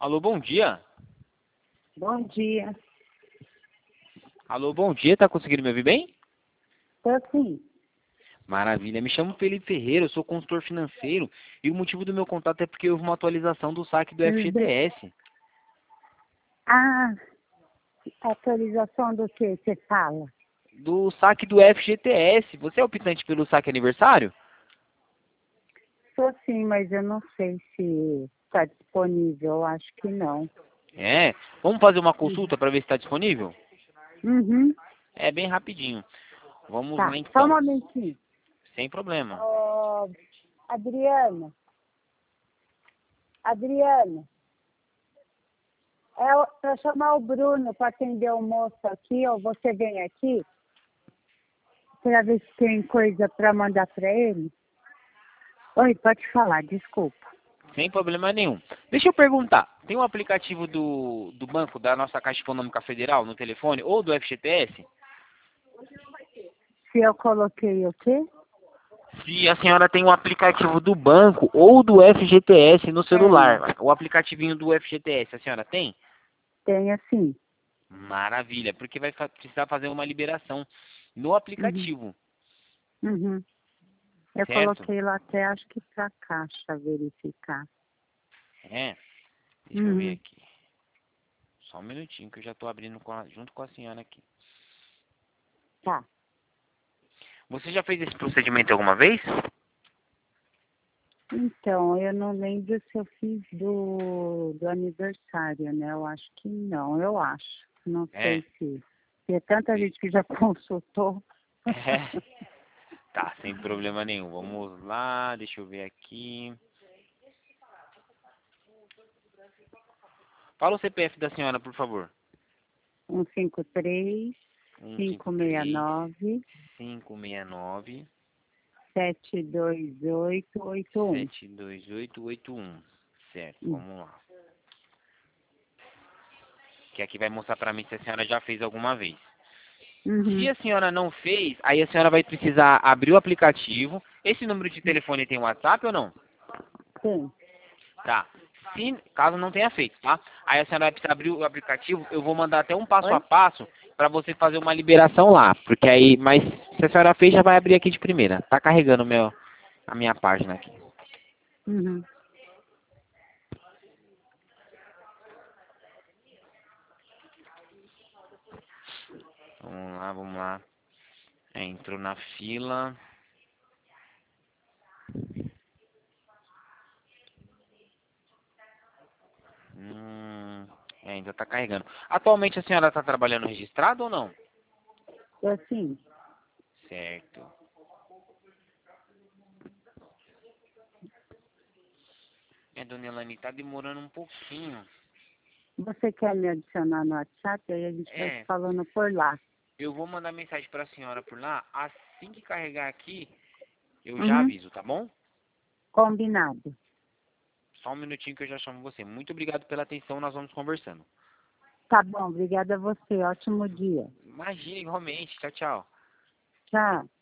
Alô, bom dia. Bom dia. Alô, bom dia. Tá conseguindo me ouvir bem? Tô sim. Maravilha. Me chamo Felipe Ferreira, eu sou consultor financeiro e o motivo do meu contato é porque houve uma atualização do saque do FGTS. Ah, atualização do que você fala? Do saque do FGTS. Você é optante pelo saque aniversário? Tô sim, mas eu não sei se está disponível. Eu acho que não. É. Vamos fazer uma consulta para ver se está disponível? Uhum. É bem rapidinho. Vamos Tá, lá só um então. momentinho. Sem problema. Ô, Adriana. Adriana. É para chamar o Bruno para atender o moço aqui, ou você vem aqui para ver se tem coisa para mandar para ele? Oi, pode falar, desculpa. Sem problema nenhum. Deixa eu perguntar. Tem um aplicativo do banco, da nossa Caixa Econômica Federal no telefone ou do FGTS? Se eu coloquei o quê? Se a senhora tem um aplicativo do banco ou do FGTS no Tenho. celular, o aplicativinho do FGTS, a senhora tem? Tenho sim. Maravilha, porque vai precisar fazer uma liberação no Uhum. aplicativo, Uhum. Eu certo? coloquei lá até, acho que para a caixa verificar. É, deixa eu ver Uhum. aqui. Só um minutinho que eu já estou abrindo junto com a senhora aqui. Tá. Você já fez esse procedimento alguma vez? Então, eu não lembro se eu fiz do aniversário, né? Eu acho que não, eu acho. Não É. sei se. Tem tanta gente que já consultou. É. Tá, sem problema nenhum. Vamos lá, deixa eu ver aqui. Fala o CPF da senhora, por favor. 153 153 569 569 72881. 72881. Certo, Hum. vamos lá. Que aqui vai mostrar pra mim se a senhora já fez alguma vez. Se Uhum. a senhora não fez, aí a senhora vai precisar abrir o aplicativo. Esse número de telefone tem WhatsApp ou não? Tem. Tá. Se caso não tenha feito, tá? Aí a senhora vai precisar abrir o aplicativo. Eu vou mandar até um passo a Oi? passo pra você fazer uma liberação lá. Porque aí, mas se a senhora fez, já vai abrir aqui de primeira. Tá carregando a minha página aqui. Uhum. Vamos lá, vamos lá. É, entrou na fila. Ainda tá carregando. Atualmente a senhora tá trabalhando registrado ou não? Assim, Certo. Dona Elane, tá demorando um pouquinho. você quer me adicionar no WhatsApp? Aí a gente vai se É, falando por lá. eu vou mandar mensagem pra senhora por lá. Assim que carregar aqui, eu já Uhum. aviso, tá bom? Combinado. Só um minutinho que eu já chamo você. Muito obrigado pela atenção, nós vamos conversando. Tá bom, obrigada a você. Ótimo dia. Imagina, igualmente. Tchau, tchau. Tchau.